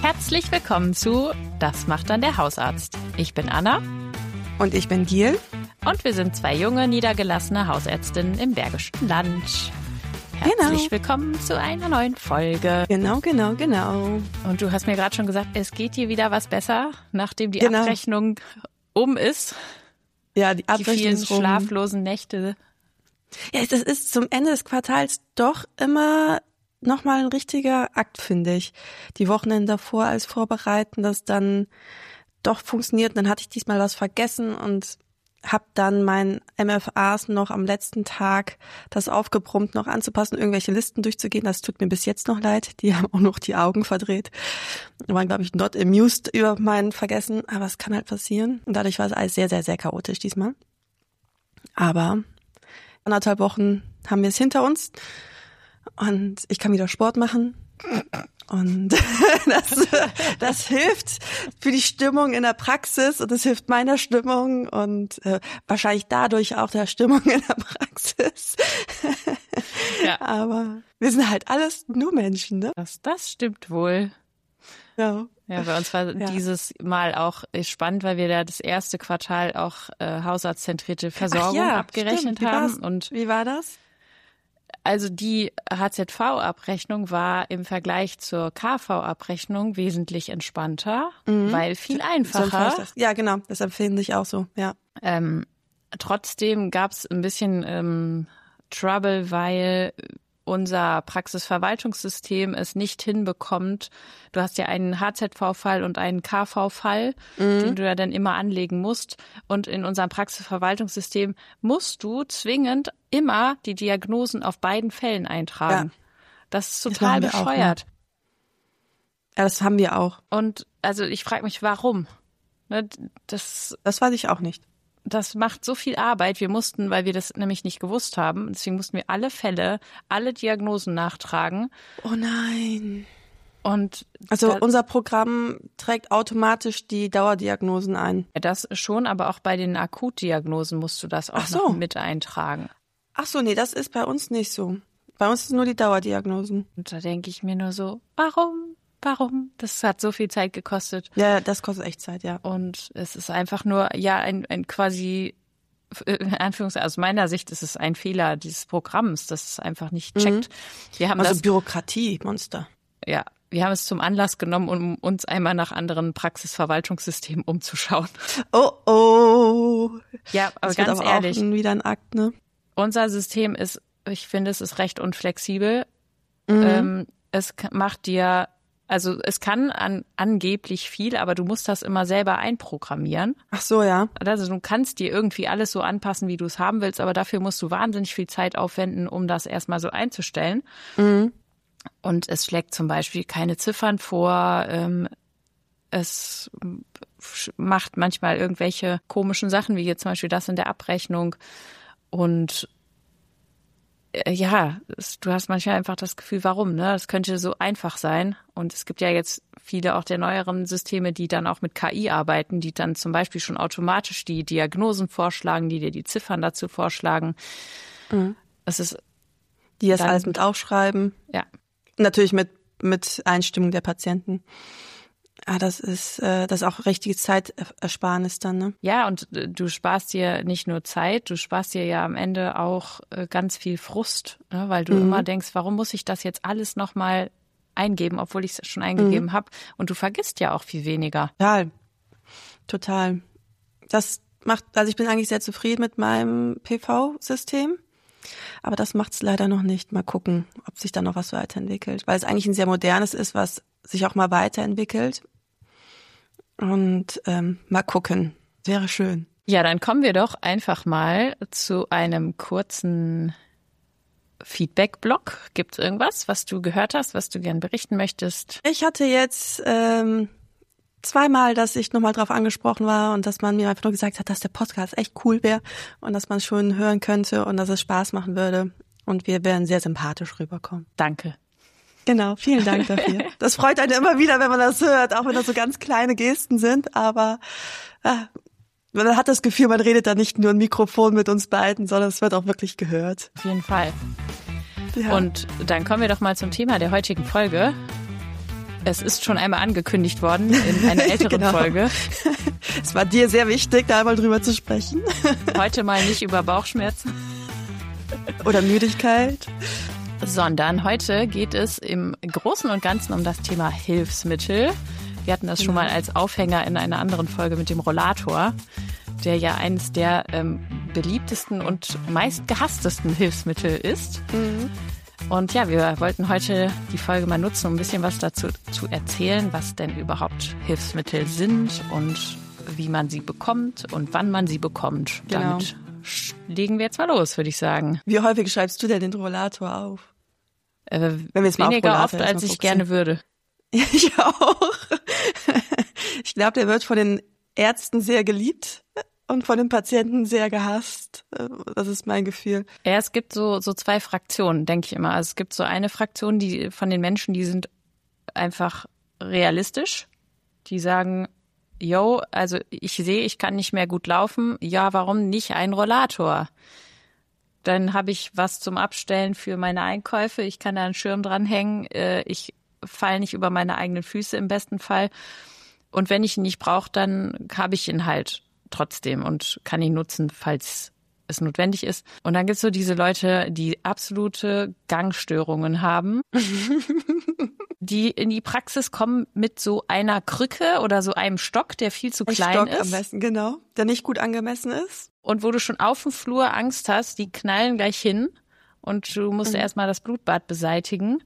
Herzlich willkommen zu Das macht dann der Hausarzt. Ich bin Anna. Und ich bin Giel. Und wir sind zwei junge, niedergelassene Hausärztinnen im Bergischen Land. Herzlich willkommen zu einer neuen Folge. Genau. Und du hast mir gerade schon gesagt, es geht dir wieder was besser, nachdem die Abrechnung ist. Ja, die Abrechnung vielen schlaflosen Nächte. Ja, das ist zum Ende des Quartals doch immer nochmal ein richtiger Akt, finde ich. Die Wochenende davor alles vorbereiten, das dann doch funktioniert. Und dann hatte ich diesmal was vergessen und habe dann meinen MFAs noch am letzten Tag das aufgebrummt, noch anzupassen, irgendwelche Listen durchzugehen. Das tut mir bis jetzt noch leid. Die haben auch noch die Augen verdreht. Die waren, glaube ich, not amused über mein Vergessen. Aber es kann halt passieren. Und dadurch war es alles sehr, sehr, sehr chaotisch diesmal. Aber 1,5 Wochen haben wir es hinter uns. Und ich kann wieder Sport machen. Und das hilft für die Stimmung in der Praxis und es hilft meiner Stimmung und wahrscheinlich dadurch auch der Stimmung in der Praxis. Ja. Aber wir sind halt alles nur Menschen, ne? Das stimmt wohl. Ja. Ja, bei uns war dieses Mal auch spannend, weil wir da das erste Quartal auch hausarztzentrierte Versorgung abgerechnet haben. Und wie war das? Also die HZV-Abrechnung war im Vergleich zur KV-Abrechnung wesentlich entspannter, weil viel einfacher. Ja, genau, das empfinde ich auch so, ja. Trotzdem gab es ein bisschen Trouble, weil unser Praxisverwaltungssystem es nicht hinbekommt. Du hast ja einen HZV-Fall und einen KV-Fall, den du ja dann immer anlegen musst. Und in unserem Praxisverwaltungssystem musst du zwingend immer die Diagnosen auf beiden Fällen eintragen. Ja. Das ist total bescheuert. Ja, das haben wir auch. Und also ich frage mich, warum? Ne, das weiß ich auch nicht. Das macht so viel Arbeit. Wir mussten, weil wir das nämlich nicht gewusst haben, deswegen mussten wir alle Fälle, alle Diagnosen nachtragen. Oh nein. Und also unser Programm trägt automatisch die Dauerdiagnosen ein. Ja, das schon, aber auch bei den Akutdiagnosen musst du das auch noch mit eintragen. Ach so, nee, das ist bei uns nicht so. Bei uns ist nur die Dauerdiagnosen. Und da denke ich mir nur so, warum? Das hat so viel Zeit gekostet. Ja, das kostet echt Zeit, ja. Und es ist einfach nur, ein quasi, in Anführungszeichen, aus meiner Sicht ist es ein Fehler dieses Programms, das es einfach nicht checkt. Wir haben Bürokratiemonster. Ja, wir haben es zum Anlass genommen, um uns einmal nach anderen Praxisverwaltungssystemen umzuschauen. Oh. Ja, aber das ganz wird aber ehrlich. Auch wieder ein Akt, ne? Unser System ist, ich finde, es ist recht unflexibel. Es macht dir, also es kann angeblich viel, aber du musst das immer selber einprogrammieren. Ach so, ja. Also du kannst dir irgendwie alles so anpassen, wie du es haben willst, aber dafür musst du wahnsinnig viel Zeit aufwenden, um das erstmal so einzustellen. Und es schlägt zum Beispiel keine Ziffern vor. Es macht manchmal irgendwelche komischen Sachen, wie jetzt zum Beispiel das in der Abrechnung. Und du hast manchmal einfach das Gefühl, warum, ne? Das könnte so einfach sein. Und es gibt ja jetzt viele auch der neueren Systeme, die dann auch mit KI arbeiten, die dann zum Beispiel schon automatisch die Diagnosen vorschlagen, die dir die Ziffern dazu vorschlagen. Es ist die das alles mit aufschreiben. Ja. Natürlich mit Einstimmung der Patienten. Das ist auch richtige Zeitersparnis dann, ne? Ja, und du sparst dir nicht nur Zeit, du sparst dir ja am Ende auch ganz viel Frust, ne? Weil du immer denkst, warum muss ich das jetzt alles nochmal eingeben, obwohl ich es schon eingegeben habe. Und du vergisst ja auch viel weniger. Total. Also ich bin eigentlich sehr zufrieden mit meinem PV-System. Aber das macht's leider noch nicht. Mal gucken, ob sich da noch was weiterentwickelt. Weil es eigentlich ein sehr modernes ist, was sich auch mal weiterentwickelt. Und mal gucken. Wäre schön. Ja, dann kommen wir doch einfach mal zu einem kurzen Feedback-Blog. Gibt es irgendwas, was du gehört hast, was du gern berichten möchtest? Ich hatte jetzt zweimal, dass ich nochmal drauf angesprochen war und dass man mir einfach nur gesagt hat, dass der Podcast echt cool wäre und dass man es schon hören könnte und dass es Spaß machen würde. Und wir werden sehr sympathisch rüberkommen. Danke. Genau, vielen Dank dafür. Das freut einen immer wieder, wenn man das hört, auch wenn das so ganz kleine Gesten sind. Aber man hat das Gefühl, man redet da nicht nur ein Mikrofon mit uns beiden, sondern es wird auch wirklich gehört. Auf jeden Fall. Ja. Und dann kommen wir doch mal zum Thema der heutigen Folge. Es ist schon einmal angekündigt worden in einer älteren Folge. Es war dir sehr wichtig, da einmal drüber zu sprechen. Heute mal nicht über Bauchschmerzen. Oder Müdigkeit. Sondern heute geht es im Großen und Ganzen um das Thema Hilfsmittel. Wir hatten das schon mal als Aufhänger in einer anderen Folge mit dem Rollator, der ja eines der beliebtesten und meist gehasstesten Hilfsmittel ist. Mhm. Und ja, wir wollten heute die Folge mal nutzen, um ein bisschen was dazu zu erzählen, was denn überhaupt Hilfsmittel sind und wie man sie bekommt und wann man sie bekommt. Genau. Damit legen wir jetzt mal los, würde ich sagen. Wie häufig schreibst du denn den Rollator auf? Wenn wir jetzt weniger oft, als ich gerne würde. Ich auch. Ich glaube, der wird von den Ärzten sehr geliebt und von den Patienten sehr gehasst. Das ist mein Gefühl. Ja, es gibt so zwei Fraktionen, denke ich immer. Also es gibt so eine Fraktion, die von den Menschen, die sind einfach realistisch. Die sagen, yo, also ich sehe, ich kann nicht mehr gut laufen. Ja, warum nicht ein Rollator? Dann habe ich was zum Abstellen für meine Einkäufe. Ich kann da einen Schirm dranhängen. Ich falle nicht über meine eigenen Füße im besten Fall. Und wenn ich ihn nicht brauche, dann habe ich ihn halt trotzdem und kann ihn nutzen, falls es notwendig ist. Und dann gibt es so diese Leute, die absolute Gangstörungen haben, die in die Praxis kommen mit so einer Krücke oder so einem Stock, der viel zu klein ist. Am besten, genau, der nicht gut angemessen ist. Und wo du schon auf dem Flur Angst hast, die knallen gleich hin und du musst erstmal das Blutbad beseitigen.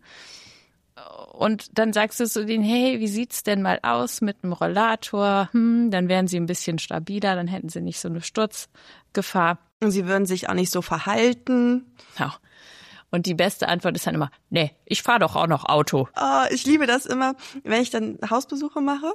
Und dann sagst du zu denen, hey, wie sieht's denn mal aus mit einem Rollator? Dann wären sie ein bisschen stabiler, dann hätten sie nicht so eine Sturzgefahr. Und sie würden sich auch nicht so verhalten. Ja. Und die beste Antwort ist dann immer, nee, ich fahre doch auch noch Auto. Oh, ich liebe das immer, wenn ich dann Hausbesuche mache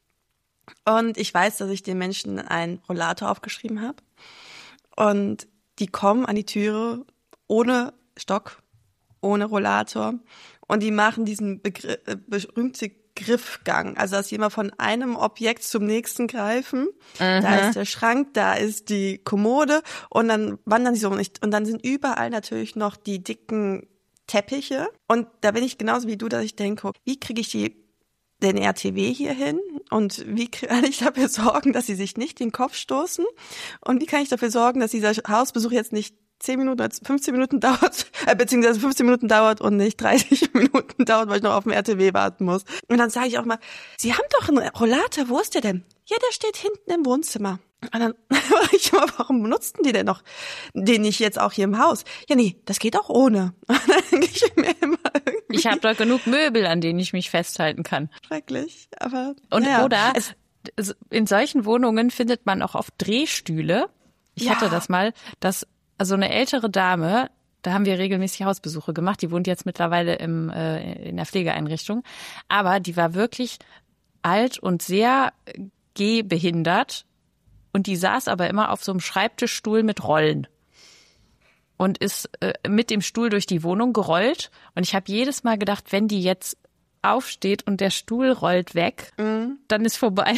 und ich weiß, dass ich den Menschen einen Rollator aufgeschrieben habe. Und die kommen an die Türe ohne Stock, ohne Rollator. Und die machen diesen berühmten Griffgang. Also, dass jemand von einem Objekt zum nächsten greifen. Da ist der Schrank, da ist die Kommode und dann wandern die so nicht. Und dann sind überall natürlich noch die dicken Teppiche. Und da bin ich genauso wie du, dass ich denke, wie kriege ich den RTW hier hin? Und wie kann ich dafür sorgen, dass sie sich nicht den Kopf stoßen? Und wie kann ich dafür sorgen, dass dieser Hausbesuch jetzt nicht 10 Minuten als 15 Minuten dauert, beziehungsweise 15 Minuten dauert und nicht 30 Minuten dauert, weil ich noch auf dem RTW warten muss. Und dann sage ich auch mal, Sie haben doch einen Rollator, wo ist der denn? Ja, der steht hinten im Wohnzimmer. Und dann frage ich immer, warum benutzten die denn noch den nicht jetzt auch hier im Haus? Ja, nee, das geht auch ohne. Und dann denke ich mir immer irgendwie. Ich habe doch genug Möbel, an denen ich mich festhalten kann. Schrecklich, aber und ja. Oder in solchen Wohnungen findet man auch oft Drehstühle. Ich hatte das mal, dass also eine ältere Dame, da haben wir regelmäßig Hausbesuche gemacht, die wohnt jetzt mittlerweile in der Pflegeeinrichtung, aber die war wirklich alt und sehr gehbehindert und die saß aber immer auf so einem Schreibtischstuhl mit Rollen und ist mit dem Stuhl durch die Wohnung gerollt und ich habe jedes Mal gedacht, wenn die jetzt aufsteht und der Stuhl rollt weg, dann ist vorbei.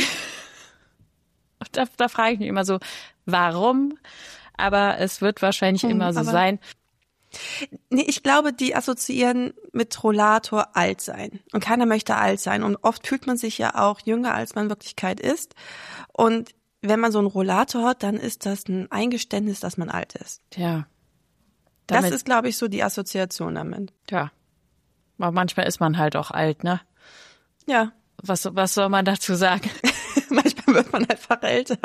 Und da frage ich mich immer so, warum? Aber es wird wahrscheinlich immer so sein. Nee, ich glaube, die assoziieren mit Rollator alt sein. Und keiner möchte alt sein. Und oft fühlt man sich ja auch jünger, als man in Wirklichkeit ist. Und wenn man so einen Rollator hat, dann ist das ein Eingeständnis, dass man alt ist. Ja. Das ist, glaube ich, so die Assoziation damit. Ja. Aber manchmal ist man halt auch alt, ne? Ja. Was soll man dazu sagen? Manchmal wird man einfach älter.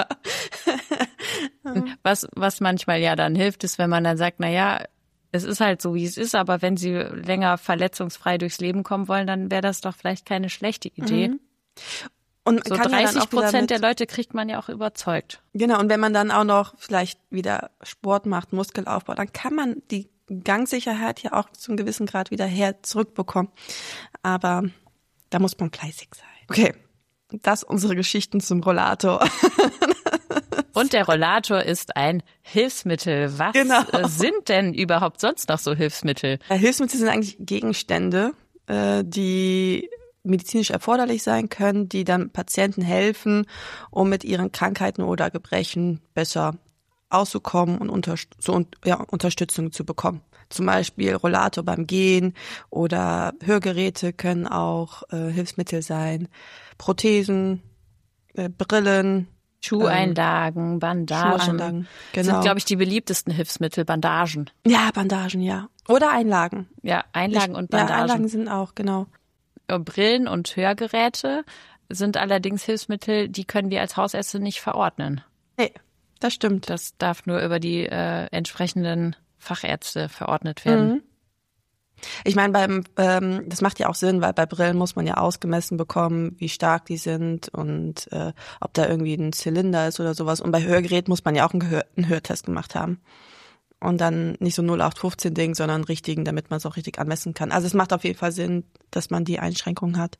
Was manchmal ja dann hilft, ist, wenn man dann sagt, na ja, es ist halt so, wie es ist, aber wenn Sie länger verletzungsfrei durchs Leben kommen wollen, dann wäre das doch vielleicht keine schlechte Idee. Und so 30% der Leute kriegt man ja auch überzeugt. Genau, und wenn man dann auch noch vielleicht wieder Sport macht, Muskelaufbau, dann kann man die Gangsicherheit ja auch zum gewissen Grad wieder zurückbekommen. Aber da muss man fleißig sein. Okay, das unsere Geschichten zum Rollator. Und der Rollator ist ein Hilfsmittel. Was sind denn überhaupt sonst noch so Hilfsmittel? Hilfsmittel sind eigentlich Gegenstände, die medizinisch erforderlich sein können, die dann Patienten helfen, um mit ihren Krankheiten oder Gebrechen besser auszukommen und Unterstützung zu bekommen. Zum Beispiel Rollator beim Gehen oder Hörgeräte können auch Hilfsmittel sein, Prothesen, Brillen, Schuheinlagen, Bandagen. Genau. Sind, glaube ich, die beliebtesten Hilfsmittel, Bandagen. Ja, Bandagen, ja. Oder Einlagen. Ja, Einlagen und Bandagen. Ja, Einlagen sind auch, genau. Brillen und Hörgeräte sind allerdings Hilfsmittel, die können wir als Hausärzte nicht verordnen. Nee, das stimmt. Das darf nur über die entsprechenden Fachärzte verordnet werden. Mhm. Ich meine, das macht ja auch Sinn, weil bei Brillen muss man ja ausgemessen bekommen, wie stark die sind und ob da irgendwie ein Zylinder ist oder sowas. Und bei Hörgerät muss man ja auch einen Hörtest gemacht haben. Und dann nicht so 0815-Ding, sondern einen richtigen, damit man es auch richtig anmessen kann. Also es macht auf jeden Fall Sinn, dass man die Einschränkungen hat.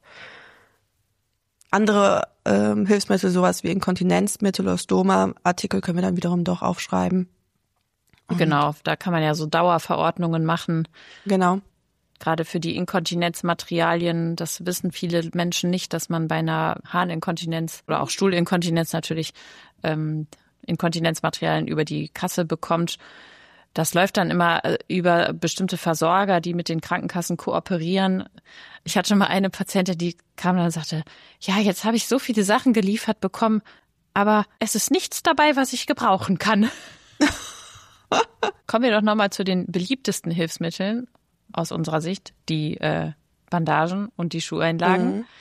Andere Hilfsmittel, sowas wie Inkontinenzmittel oder Stoma-Artikel können wir dann wiederum doch aufschreiben. Genau, da kann man ja so Dauerverordnungen machen. Genau. Gerade für die Inkontinenzmaterialien, das wissen viele Menschen nicht, dass man bei einer Harninkontinenz oder auch Stuhlinkontinenz natürlich Inkontinenzmaterialien über die Kasse bekommt. Das läuft dann immer über bestimmte Versorger, die mit den Krankenkassen kooperieren. Ich hatte schon mal eine Patientin, die kam dann und sagte, ja, jetzt habe ich so viele Sachen geliefert bekommen, aber es ist nichts dabei, was ich gebrauchen kann. Kommen wir doch nochmal zu den beliebtesten Hilfsmitteln aus unserer Sicht, die Bandagen und die Schuheinlagen. Mhm.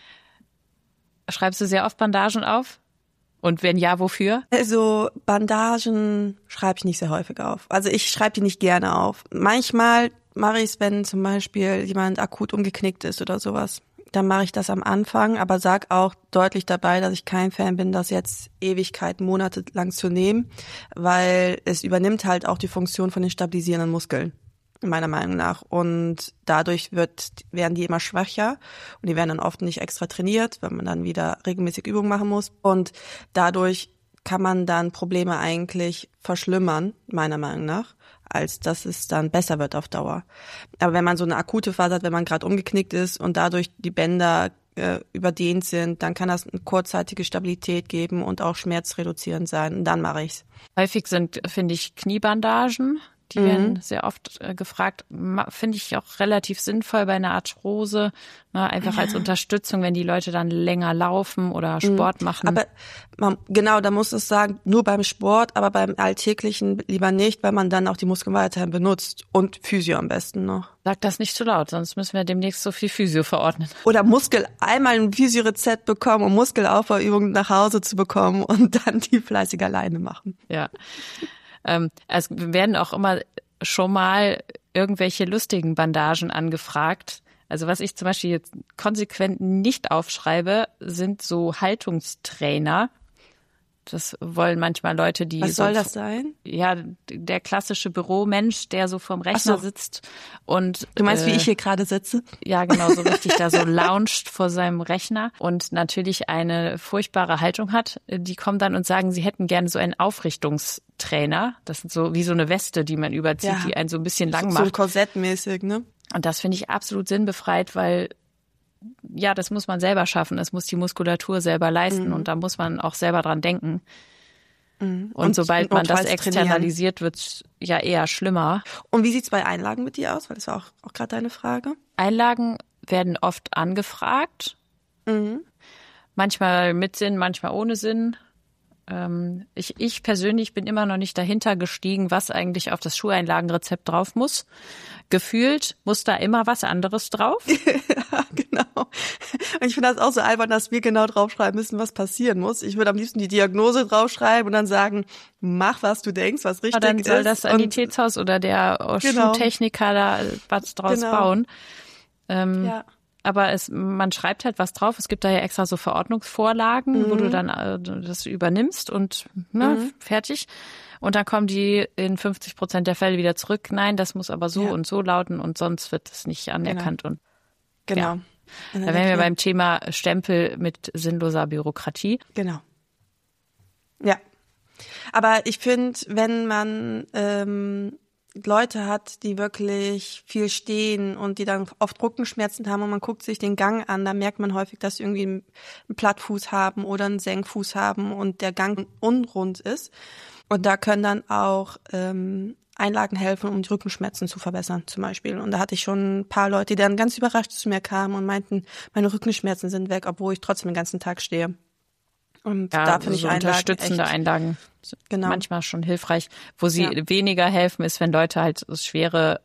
Schreibst du sehr oft Bandagen auf? Und wenn ja, wofür? Also Bandagen schreibe ich nicht sehr häufig auf. Also ich schreibe die nicht gerne auf. Manchmal mache ich es, wenn zum Beispiel jemand akut umgeknickt ist oder sowas. Dann mache ich das am Anfang, aber sag auch deutlich dabei, dass ich kein Fan bin, das jetzt Ewigkeiten, monatelang zu nehmen, weil es übernimmt halt auch die Funktion von den stabilisierenden Muskeln, meiner Meinung nach. Und dadurch werden die immer schwächer und die werden dann oft nicht extra trainiert, wenn man dann wieder regelmäßig Übungen machen muss. Und dadurch kann man dann Probleme eigentlich verschlimmern, meiner Meinung nach, als dass es dann besser wird auf Dauer. Aber wenn man so eine akute Phase hat, wenn man gerade umgeknickt ist und dadurch die Bänder überdehnt sind, dann kann das eine kurzzeitige Stabilität geben und auch schmerzreduzierend sein. Und dann mache ich's. Häufig sind, finde ich, Kniebandagen. Die werden sehr oft gefragt, finde ich auch relativ sinnvoll bei einer Arthrose, ne, einfach als Unterstützung, wenn die Leute dann länger laufen oder Sport machen. Aber genau, da muss es sagen, nur beim Sport, aber beim Alltäglichen lieber nicht, weil man dann auch die Muskeln weiterhin benutzt und Physio am besten noch. Sag das nicht zu laut, sonst müssen wir demnächst so viel Physio verordnen. Oder einmal ein Physio-Rezept bekommen, um Muskelaufbauübungen nach Hause zu bekommen und dann die fleißig alleine machen. Ja. Es werden auch immer schon mal irgendwelche lustigen Bandagen angefragt. Also was ich zum Beispiel jetzt konsequent nicht aufschreibe, sind so Haltungstrainer. Das wollen manchmal Leute, die Was soll das sein? Ja, der klassische Büromensch, der so vorm Rechner sitzt und du meinst, wie ich hier gerade sitze? Ja, genau, so richtig da so loungt vor seinem Rechner und natürlich eine furchtbare Haltung hat. Die kommen dann und sagen, sie hätten gerne so einen Aufrichtungstrainer. Das sind so wie so eine Weste, die man überzieht, die einen so ein bisschen lang macht. So korsettmäßig, ne? Und das finde ich absolut sinnbefreit, weil ja, das muss man selber schaffen. Es muss die Muskulatur selber leisten und da muss man auch selber dran denken. Und sobald man das externalisiert, wird es ja eher schlimmer. Und wie sieht's bei Einlagen mit dir aus? Weil das war auch gerade deine Frage. Einlagen werden oft angefragt. Manchmal mit Sinn, manchmal ohne Sinn. Ich persönlich bin immer noch nicht dahinter gestiegen, was eigentlich auf das Schuheinlagenrezept drauf muss. Gefühlt muss da immer was anderes drauf. Ja, genau. Und ich finde das auch so albern, dass wir genau draufschreiben müssen, was passieren muss. Ich würde am liebsten die Diagnose draufschreiben und dann sagen, mach, was du denkst, was richtig ist. Dann soll das Sanitätshaus oder der Schuhtechniker da was draus bauen. Ja. Aber man schreibt halt was drauf. Es gibt da ja extra so Verordnungsvorlagen, wo du dann das übernimmst und fertig. Und dann kommen die in 50% der Fälle wieder zurück. Nein, das muss aber so und so lauten und sonst wird es nicht anerkannt. Genau. Ja. Da wären wir beim Thema Stempel mit sinnloser Bürokratie. Genau. Ja. Aber ich finde, wenn man Leute hat, die wirklich viel stehen und die dann oft Rückenschmerzen haben und man guckt sich den Gang an, da merkt man häufig, dass sie irgendwie einen Plattfuß haben oder einen Senkfuß haben und der Gang unrund ist. Und da können dann auch Einlagen helfen, um die Rückenschmerzen zu verbessern zum Beispiel. Und da hatte ich schon ein paar Leute, die dann ganz überrascht zu mir kamen und meinten, meine Rückenschmerzen sind weg, obwohl ich trotzdem den ganzen Tag stehe. Und ja, da finde ich so Einlagen unterstützende echt, Zum manchmal schon hilfreich. Wo sie weniger helfen, ist, wenn Leute halt so schwere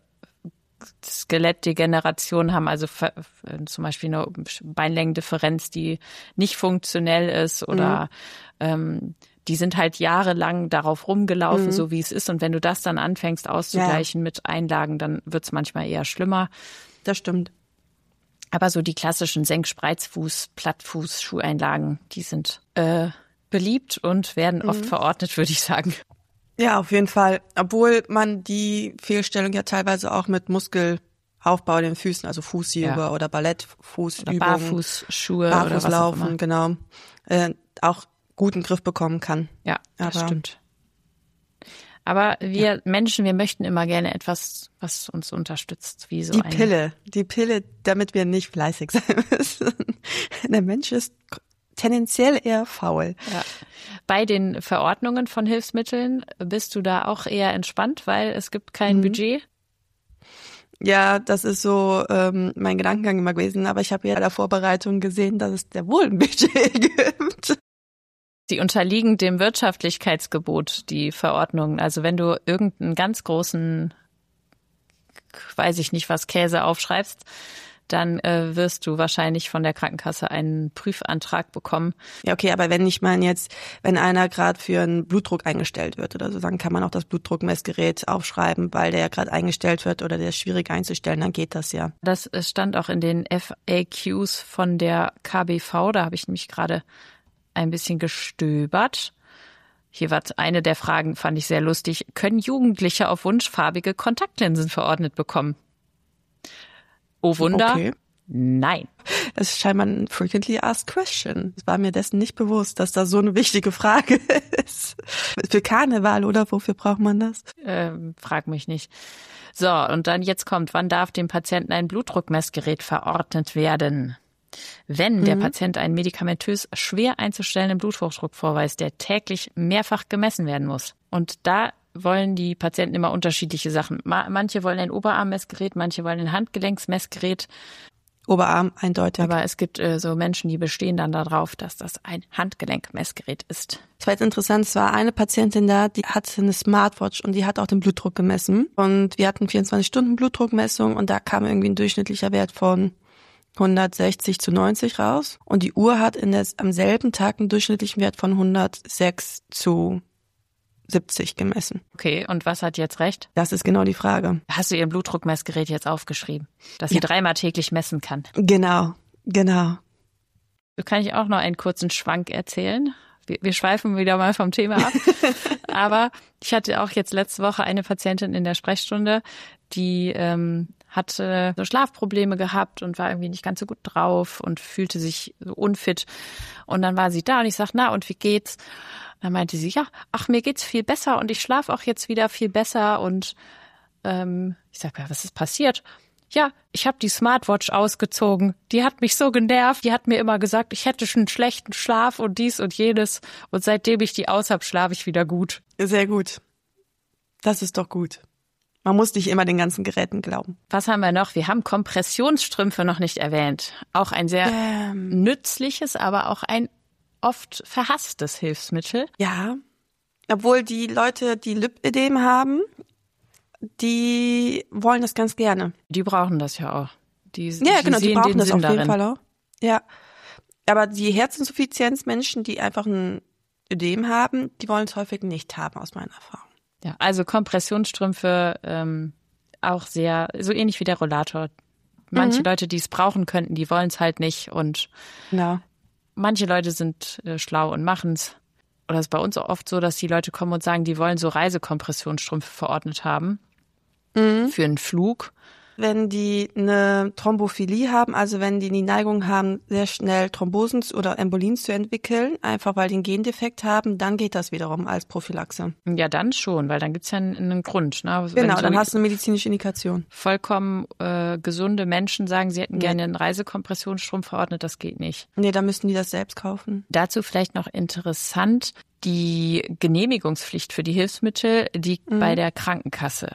Skelettdegeneration haben, also zum Beispiel eine Beinlängendifferenz, die nicht funktionell ist oder die sind halt jahrelang darauf rumgelaufen, so wie es ist. Und wenn du das dann anfängst auszugleichen mit Einlagen, dann wird's manchmal eher schlimmer. Das stimmt. Aber so die klassischen Senkspreizfuß, Plattfuß, Schuheinlagen, die sind beliebt und werden oft verordnet, würde ich sagen. Ja, auf jeden Fall. Obwohl man die Fehlstellung ja teilweise auch mit Muskelaufbau in den Füßen, also Fußyoga oder Ballettfußübungen, oder Barfußschuhe oder was auch immer. Genau, auch guten Griff bekommen kann. Ja, das stimmt. Aber wir Menschen, wir möchten immer gerne etwas, was uns unterstützt, wie so die Pille, damit wir nicht fleißig sein müssen. Der Mensch ist tendenziell eher faul. Ja. Bei den Verordnungen von Hilfsmitteln bist du da auch eher entspannt, weil es gibt kein Budget? Ja, das ist so mein Gedankengang immer gewesen. Aber ich habe ja in der Vorbereitung gesehen, dass es da wohl ein Budget gibt. Die unterliegen dem Wirtschaftlichkeitsgebot, die Verordnungen. Also wenn du irgendeinen ganz großen, weiß ich nicht was, Käse aufschreibst, dann wirst du wahrscheinlich von der Krankenkasse einen Prüfantrag bekommen. Ja, okay, aber wenn einer gerade für einen Blutdruck eingestellt wird oder so, dann kann man auch das Blutdruckmessgerät aufschreiben, weil der ja gerade eingestellt wird oder der ist schwierig einzustellen, dann geht das ja. Das stand auch in den FAQs von der KBV, da habe ich nämlich gerade ein bisschen gestöbert. Hier war eine der Fragen, fand ich sehr lustig. Können Jugendliche auf Wunsch farbige Kontaktlinsen verordnet bekommen? Oh Wunder, okay. Nein. Das ist scheinbar ein frequently asked question. Es war mir dessen nicht bewusst, dass das so eine wichtige Frage ist. Für Karneval oder wofür braucht man das? Frag mich nicht. So, und dann jetzt kommt, wann darf dem Patienten ein Blutdruckmessgerät verordnet werden? Wenn der Patient einen medikamentös schwer einzustellenden Bluthochdruck vorweist, der täglich mehrfach gemessen werden muss. Und da wollen die Patienten immer unterschiedliche Sachen. Manche wollen ein Oberarmmessgerät, manche wollen ein Handgelenksmessgerät. Oberarm eindeutig. Aber es gibt so Menschen, die bestehen dann darauf, dass das ein Handgelenkmessgerät ist. Es war jetzt interessant, es war eine Patientin da, die hatte eine Smartwatch und die hat auch den Blutdruck gemessen. Und wir hatten 24-Stunden-Blutdruckmessung und da kam irgendwie ein durchschnittlicher Wert von 160/90 raus. Und die Uhr hat am selben Tag einen durchschnittlichen Wert von 106/70 gemessen. Okay, und was hat jetzt recht? Das ist genau die Frage. Hast du ihr Blutdruckmessgerät jetzt aufgeschrieben, dass sie 3-mal täglich messen kann? Genau. So kann ich auch noch einen kurzen Schwank erzählen. Wir schweifen wieder mal vom Thema ab. Aber ich hatte auch jetzt letzte Woche eine Patientin in der Sprechstunde, die hatte so Schlafprobleme gehabt und war irgendwie nicht ganz so gut drauf und fühlte sich so unfit. Und dann war sie da und ich sag, na und wie geht's? Dann meinte sie, ja, ach, mir geht's viel besser und ich schlafe auch jetzt wieder viel besser. Und ich sag, ja, was ist passiert? Ja, ich habe die Smartwatch ausgezogen. Die hat mich so genervt. Die hat mir immer gesagt, ich hätte schon einen schlechten Schlaf und dies und jenes. Und seitdem ich die aus habe, schlafe ich wieder gut. Sehr gut. Das ist doch gut. Man muss nicht immer den ganzen Geräten glauben. Was haben wir noch? Wir haben Kompressionsstrümpfe noch nicht erwähnt. Auch ein sehr nützliches, aber auch ein oft verhasstes Hilfsmittel. Ja, obwohl die Leute, die Lipödem haben, die wollen das ganz gerne. Die brauchen das ja auch. Die brauchen das auf jeden darin. Fall auch. Ja, aber die Herzinsuffizienzmenschen, die einfach ein Ödem haben, die wollen es häufig nicht haben, aus meiner Erfahrung. Ja, also Kompressionsstrümpfe auch sehr, so ähnlich wie der Rollator. Manche Leute, die es brauchen könnten, die wollen es halt nicht und manche Leute sind schlau und machen's. Oder es ist bei uns oft so, dass die Leute kommen und sagen, die wollen so Reisekompressionsstrümpfe verordnet haben für einen Flug. Wenn die eine Thrombophilie haben, also wenn die Neigung haben, sehr schnell Thrombosen oder Embolien zu entwickeln, einfach weil die einen Gendefekt haben, dann geht das wiederum als Prophylaxe. Ja, dann schon, weil dann gibt's ja einen Grund. Ne? Genau, dann hast du eine medizinische Indikation. Vollkommen gesunde Menschen sagen, sie hätten gerne einen Reisekompressionsstrumpf verordnet, das geht nicht. Nee, da müssten die das selbst kaufen. Dazu vielleicht noch interessant, Die Genehmigungspflicht für die Hilfsmittel liegt bei der Krankenkasse.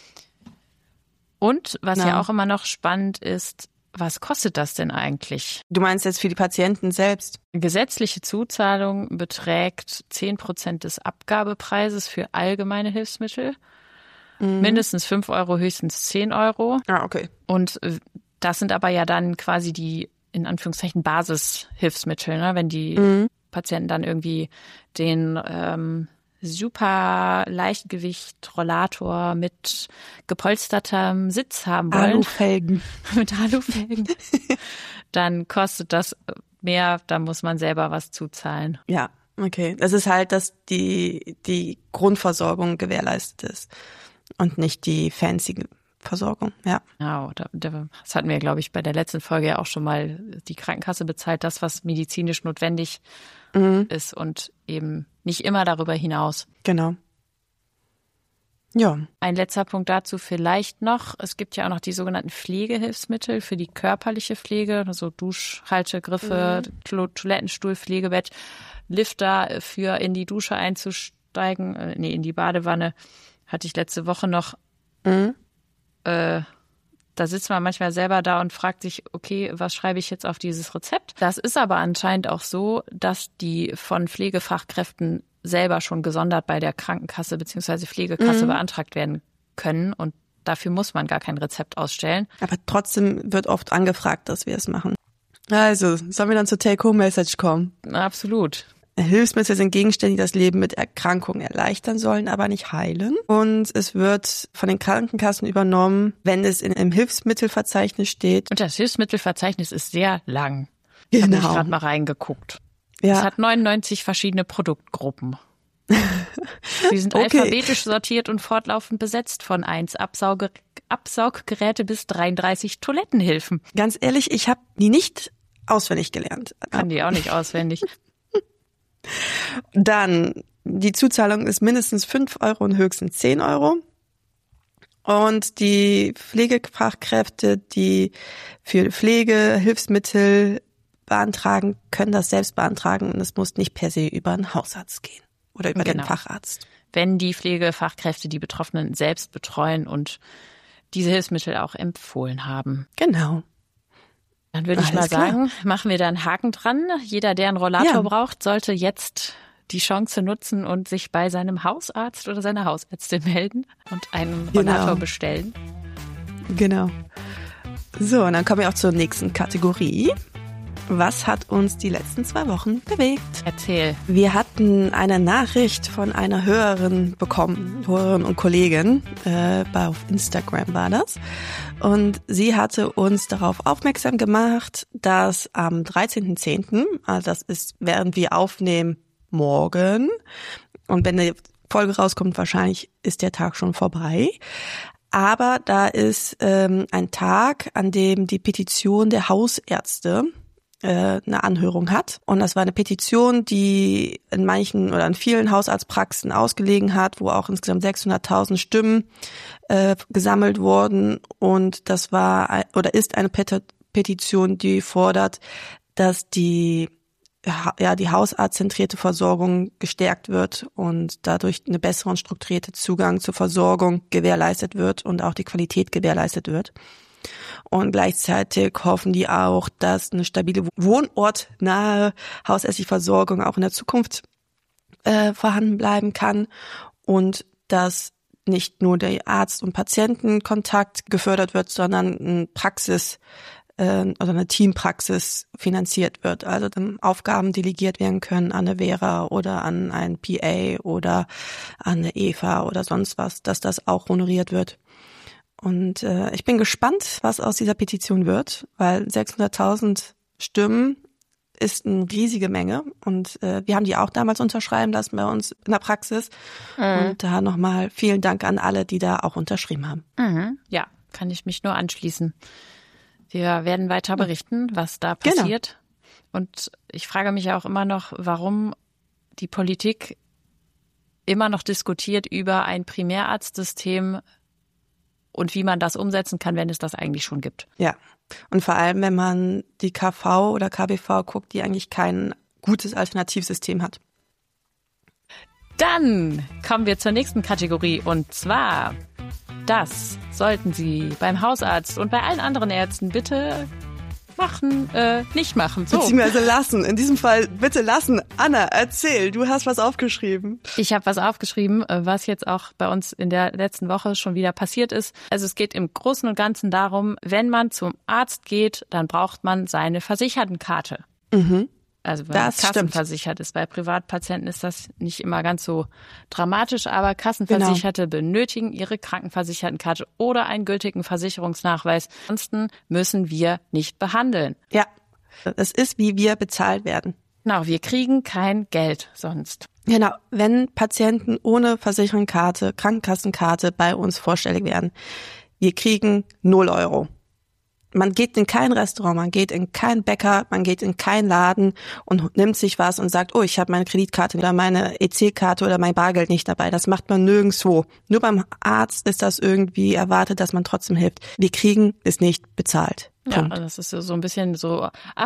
Und was ja auch immer noch spannend ist, was kostet das denn eigentlich? Du meinst jetzt für die Patienten selbst? Gesetzliche Zuzahlung beträgt 10% des Abgabepreises für allgemeine Hilfsmittel. Mindestens 5 Euro, höchstens 10 Euro. Ah, okay. Und das sind aber ja dann quasi die, in Anführungszeichen, Basishilfsmittel, ne? Wenn die Patienten dann irgendwie den super Leichtgewicht-Rollator mit gepolstertem Sitz haben wollen. Alufelgen. Mit Alufelgen. Dann kostet das mehr, da muss man selber was zuzahlen. Ja, okay. Das ist halt, dass die Grundversorgung gewährleistet ist und nicht die fancy Versorgung, ja. Genau, das hatten wir, glaube ich, bei der letzten Folge ja auch schon mal. Die Krankenkasse bezahlt das, was medizinisch notwendig ist und eben nicht immer darüber hinaus. Genau. Ja. Ein letzter Punkt dazu vielleicht noch. Es gibt ja auch noch die sogenannten Pflegehilfsmittel für die körperliche Pflege, also Duschhaltegriffe, Toilettenstuhl, Pflegebett, Lifter für in die Dusche einzusteigen, in die Badewanne. Hatte ich letzte Woche noch. Da sitzt man manchmal selber da und fragt sich, okay, was schreibe ich jetzt auf dieses Rezept? Das ist aber anscheinend auch so, dass die von Pflegefachkräften selber schon gesondert bei der Krankenkasse bzw. Pflegekasse beantragt werden können und dafür muss man gar kein Rezept ausstellen. Aber trotzdem wird oft angefragt, dass wir es machen. Also, sollen wir dann zur Take-Home-Message kommen? Absolut. Hilfsmittel sind Gegenstände, die das Leben mit Erkrankungen erleichtern sollen, aber nicht heilen. Und es wird von den Krankenkassen übernommen, wenn es im Hilfsmittelverzeichnis steht. Und das Hilfsmittelverzeichnis ist sehr lang. Genau. Habe ich gerade mal reingeguckt. Ja. Es hat 99 verschiedene Produktgruppen. Sie sind alphabetisch sortiert und fortlaufend besetzt, von 1 Absauggeräte bis 33 Toilettenhilfen. Ganz ehrlich, ich habe die nicht auswendig gelernt. Kann die auch nicht auswendig. Dann, die Zuzahlung ist mindestens 5 Euro und höchstens 10 Euro. Und die Pflegefachkräfte, die für Pflegehilfsmittel beantragen, können das selbst beantragen und es muss nicht per se über einen Hausarzt gehen oder über den Facharzt. Wenn die Pflegefachkräfte die Betroffenen selbst betreuen und diese Hilfsmittel auch empfohlen haben. Genau. Dann würde ich mal sagen, machen wir da einen Haken dran. Jeder, der einen Rollator braucht, sollte jetzt die Chance nutzen und sich bei seinem Hausarzt oder seiner Hausärztin melden und einen Rollator bestellen. Genau. So, und dann kommen wir auch zur nächsten Kategorie. Was hat uns die letzten 2 Wochen bewegt? Erzähl. Wir hatten eine Nachricht von einer Hörerin bekommen, Hörerin und Kollegin, auf Instagram war das. Und sie hatte uns darauf aufmerksam gemacht, dass am 13.10., also das ist, während wir aufnehmen, morgen, und wenn die Folge rauskommt, wahrscheinlich ist der Tag schon vorbei. Aber da ist ein Tag, an dem die Petition der Hausärzte eine Anhörung hat. Und das war eine Petition, die in manchen oder in vielen Hausarztpraxen ausgelegen hat, wo auch insgesamt 600.000 Stimmen gesammelt wurden. Und das war oder ist eine Petition, die fordert, dass die hausarztzentrierte Versorgung gestärkt wird und dadurch eine bessere und strukturierte Zugang zur Versorgung gewährleistet wird und auch die Qualität gewährleistet wird. Und gleichzeitig hoffen die auch, dass eine stabile wohnortnahe hausärztliche Versorgung auch in der Zukunft vorhanden bleiben kann und dass nicht nur der Arzt- und Patientenkontakt gefördert wird, sondern eine Teampraxis finanziert wird, also dann Aufgaben delegiert werden können an eine Vera oder an einen PA oder an eine Eva oder sonst was, dass das auch honoriert wird. Und ich bin gespannt, was aus dieser Petition wird, weil 600.000 Stimmen ist eine riesige Menge und wir haben die auch damals unterschreiben lassen bei uns in der Praxis. Und da nochmal vielen Dank an alle, die da auch unterschrieben haben. Ja, kann ich mich nur anschließen. Wir werden weiter berichten, was da passiert. Genau. Und ich frage mich auch immer noch, warum die Politik immer noch diskutiert über ein Primärarztsystem und wie man das umsetzen kann, wenn es das eigentlich schon gibt. Ja, und vor allem, wenn man die KV oder KBV guckt, die eigentlich kein gutes Alternativsystem hat. Dann kommen wir zur nächsten Kategorie und zwar, das sollten Sie beim Hausarzt und bei allen anderen Ärzten bitte nicht machen. So. Beziehungsweise lassen. In diesem Fall bitte lassen. Anna, erzähl, du hast was aufgeschrieben. Ich habe was aufgeschrieben, was jetzt auch bei uns in der letzten Woche schon wieder passiert ist. Also es geht im Großen und Ganzen darum, wenn man zum Arzt geht, dann braucht man seine Versichertenkarte. Mhm. Also wenn man kassenversichert ist. Bei Privatpatienten ist das nicht immer ganz so dramatisch, aber Kassenversicherte benötigen ihre Krankenversichertenkarte oder einen gültigen Versicherungsnachweis. Ansonsten müssen wir nicht behandeln. Ja, es ist, wie wir bezahlt werden. Genau, wir kriegen kein Geld sonst. Genau, wenn Patienten ohne Versichertenkarte, Krankenkassenkarte bei uns vorstellig werden, wir kriegen 0 €. Man geht in kein Restaurant, man geht in keinen Bäcker, man geht in keinen Laden und nimmt sich was und sagt, oh, ich habe meine Kreditkarte oder meine EC-Karte oder mein Bargeld nicht dabei. Das macht man nirgendwo. Nur beim Arzt ist das irgendwie erwartet, dass man trotzdem hilft. Wir kriegen es nicht bezahlt. Ja, das ist so ein bisschen so,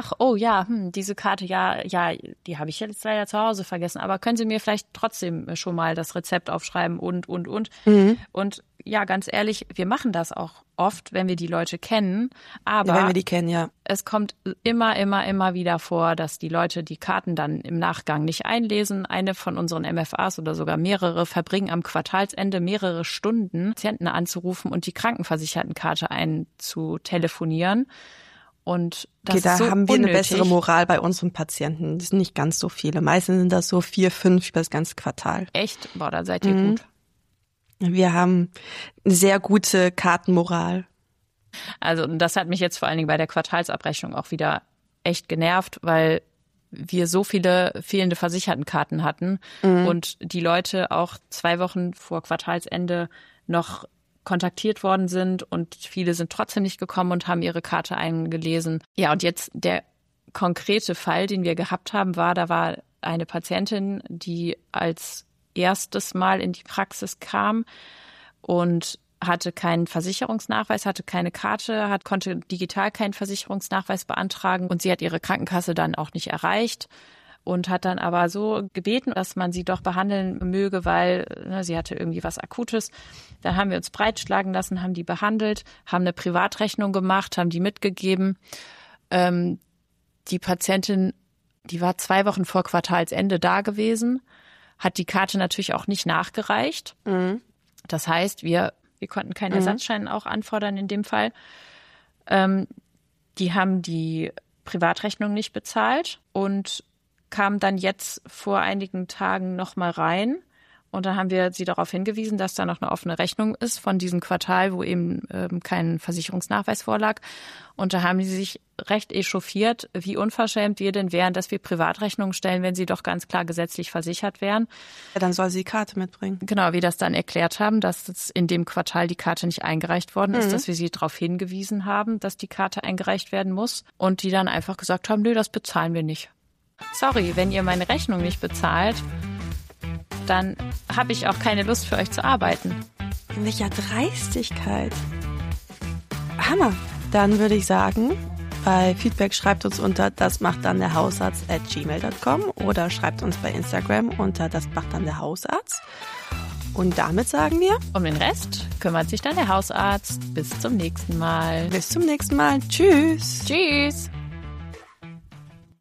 diese Karte, die habe ich jetzt leider zu Hause vergessen, aber können Sie mir vielleicht trotzdem schon mal das Rezept aufschreiben und. Mhm. Und ja, ganz ehrlich, wir machen das auch oft, wenn wir die Leute kennen, aber wenn wir die kennen, ja. Es kommt immer wieder vor, dass die Leute die Karten dann im Nachgang nicht einlesen. Eine von unseren MFAs oder sogar mehrere verbringen am Quartalsende mehrere Stunden, Patienten anzurufen und die Krankenversichertenkarte einzutelefonieren. Und das ist so haben wir unnötig. Eine bessere Moral bei unseren Patienten. Das sind nicht ganz so viele. Meistens sind das so 4, 5 über das ganze Quartal. Echt? Boah, da seid ihr gut. Wir haben eine sehr gute Kartenmoral. Also das hat mich jetzt vor allen Dingen bei der Quartalsabrechnung auch wieder echt genervt, weil wir so viele fehlende Versichertenkarten hatten und die Leute auch 2 Wochen vor Quartalsende noch kontaktiert worden sind und viele sind trotzdem nicht gekommen und haben ihre Karte eingelesen. Ja, und jetzt der konkrete Fall, den wir gehabt haben, da war eine Patientin, die als erstes Mal in die Praxis kam und hatte keinen Versicherungsnachweis, hatte keine Karte, konnte digital keinen Versicherungsnachweis beantragen und sie hat ihre Krankenkasse dann auch nicht erreicht und hat dann aber so gebeten, dass man sie doch behandeln möge, weil sie hatte irgendwie was Akutes. Da haben wir uns breitschlagen lassen, haben die behandelt, haben eine Privatrechnung gemacht, haben die mitgegeben. Die Patientin, die war 2 Wochen vor Quartalsende da gewesen, hat die Karte natürlich auch nicht nachgereicht. Mhm. Das heißt, wir konnten keinen Ersatzschein auch anfordern in dem Fall. Die haben die Privatrechnung nicht bezahlt und kamen dann jetzt vor einigen Tagen nochmal rein. Und dann haben wir sie darauf hingewiesen, dass da noch eine offene Rechnung ist von diesem Quartal, wo eben kein Versicherungsnachweis vorlag. Und da haben sie sich recht echauffiert, wie unverschämt wir denn wären, dass wir Privatrechnungen stellen, wenn sie doch ganz klar gesetzlich versichert wären. Ja, dann soll sie die Karte mitbringen. Genau, wie das dann erklärt haben, dass in dem Quartal die Karte nicht eingereicht worden ist, dass wir sie darauf hingewiesen haben, dass die Karte eingereicht werden muss. Und die dann einfach gesagt haben, nö, das bezahlen wir nicht. Sorry, wenn ihr meine Rechnung nicht bezahlt, dann habe ich auch keine Lust für euch zu arbeiten. Welcher Dreistigkeit. Hammer. Dann würde ich sagen, bei Feedback schreibt uns unter dasmachtdannderhausarzt@gmail.com oder schreibt uns bei Instagram unter dasmachtdannderhausarzt. Und damit sagen wir, um den Rest kümmert sich dann der Hausarzt. Bis zum nächsten Mal. Bis zum nächsten Mal. Tschüss. Tschüss.